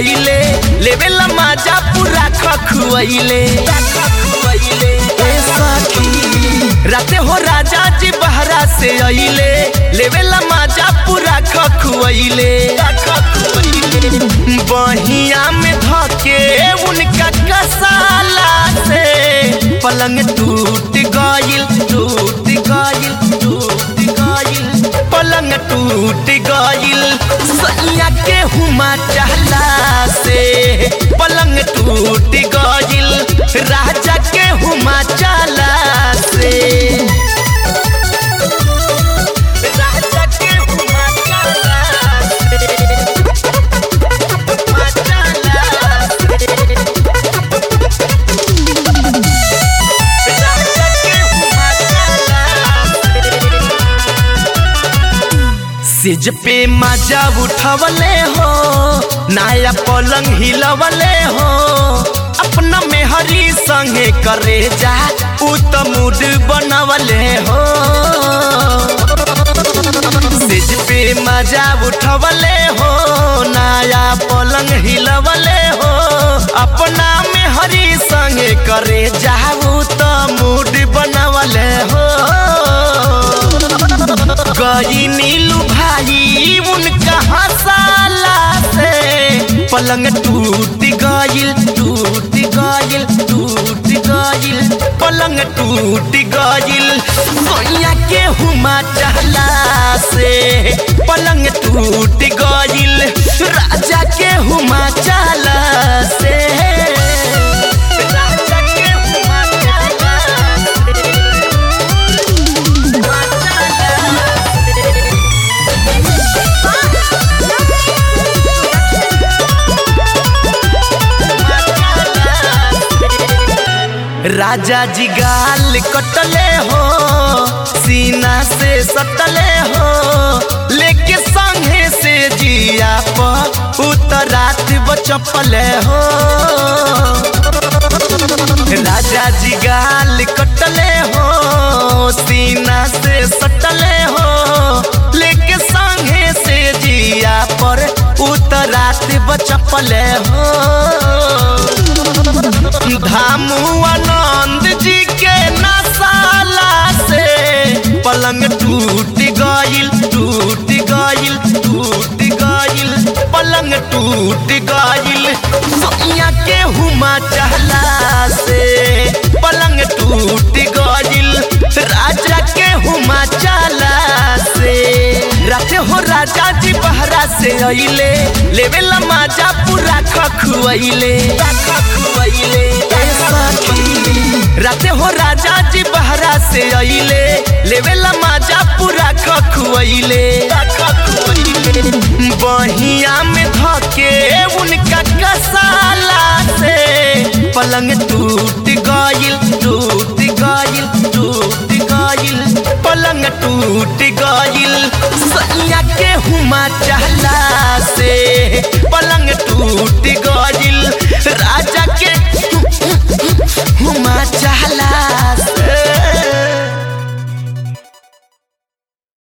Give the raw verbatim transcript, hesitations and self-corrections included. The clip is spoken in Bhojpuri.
अइले लेवेला माजा पूरा खखुआइले ए सखी राते हो राजा जी बहरा से अइले लेवेला माजा पूरा खखुआइले बहिया में धके उनका कसाला से पलंग टूट गइल टूट गइल टूट गइल पलंग टूट गइल सैया के हुमा चहला से पलंग टूट गइल राजा के हुमा चला से राजा के हुमा चला से हुमा चला से राजा के हुमा चला से सिज पे मजा उठवले हो नया पलंग हिलवले हो अपना मेहरी संगे करे जा उ त मूड बनवले हो सिज पे मजा उठवले हो नया पलंग हिलवले हो अपना मेहरी संगे करे जा उ त मूड बनवले हो गई नीलू भाई उनका हंसाला से पलंग टूट गइल टूट गइल टूट गइल पलंग टूट गइल सोनिया के हुमा चहला से पलंग टूट गइल राजा के हुमा चला से राजा के हुमा चला राजा जी गाल कटले हो सीना से सटले हो लेके संगे से जिया पर उतरात बचपले हो राजा जी गाल कटले हो सीना से सटले हो लेके संगे से जिया पर उतरात बचपले हो धामू आनंद जी के नसाला से पलंग टूट गइल टूट गइल टूट गइल पलंग टूट गइल सोनिया के हुमा चहला से पलंग टूट गइल राजा के हुमा चला से राते हो राजा जी बहरा से अइले लेवेला माजा पूरा खखुआइले खखुआइले राते हो राजा जी बहरा से अइले लेवेला माजा पूरा खखुआइले बहिया में धके उनका कसाला से पलंग टूट गइल टूट गइल टूट गइल पलंग टूट गइल सैया के हुमा चहला से पलंग टूट गइल राजा के